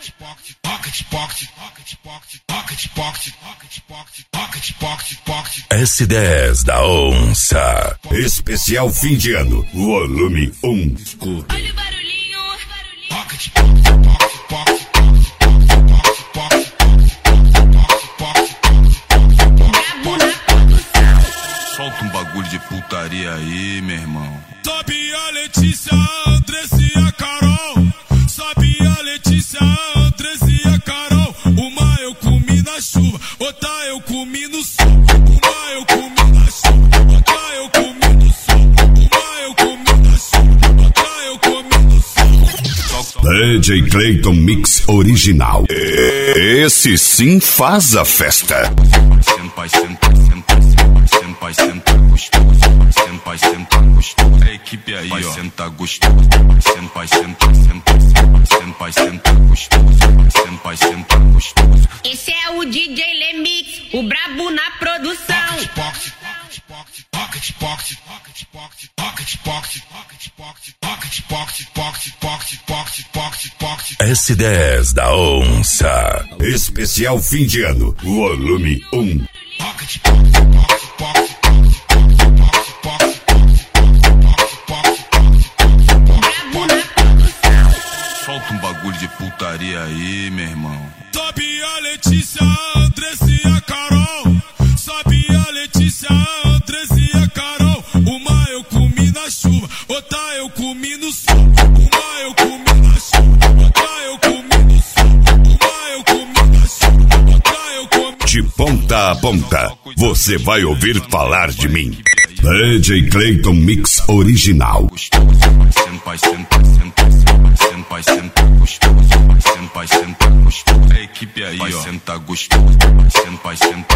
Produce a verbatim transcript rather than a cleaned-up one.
S dez da Onça. Especial fim de ano, volume um. Escuta. Olha o barulhinho. Solta um bagulho de putaria aí, meu irmão. Sobe a Letícia, Andressa e a Carol. Sobe a Letícia, Andressa e a Carol. Uma eu comi na chuva, outra eu comi no sol. Uma eu comi na chuva, outra eu comi no sol. Uma eu comi na chuva, outra eu comi no sol. D J Clayton Mix Original. Esse sim faz a festa. Senta, senta, senta, senta, senta, gostoso. Senta, senta, gostoso. A equipe aí, ó. Senta, gostoso. Senta, senta, senta, senta, senta, gostoso. Senta, senta, gostoso. Esse é o D J Lemix, o brabo na produção. S dez da Onça. Especial fim de ano, volume um. Solta um bagulho de putaria aí, meu irmão. Sobe a Letícia, Andressa e a Carol. Sobe a Letícia, Andressa e a Carol. Uma eu comi na chuva, outra eu comi no sol. Uma eu comi na chuva, outra eu comi no sol. Uma eu comi na chuva, outra eu comi. De ponta a ponta, você vai ouvir falar de mim. D J Clayton Mix Original. Senta, senta, senta, senta, senta, gostoso. Senta, senta, gostoso. A equipe aí, ó. Senta, gostoso. Senta, senta.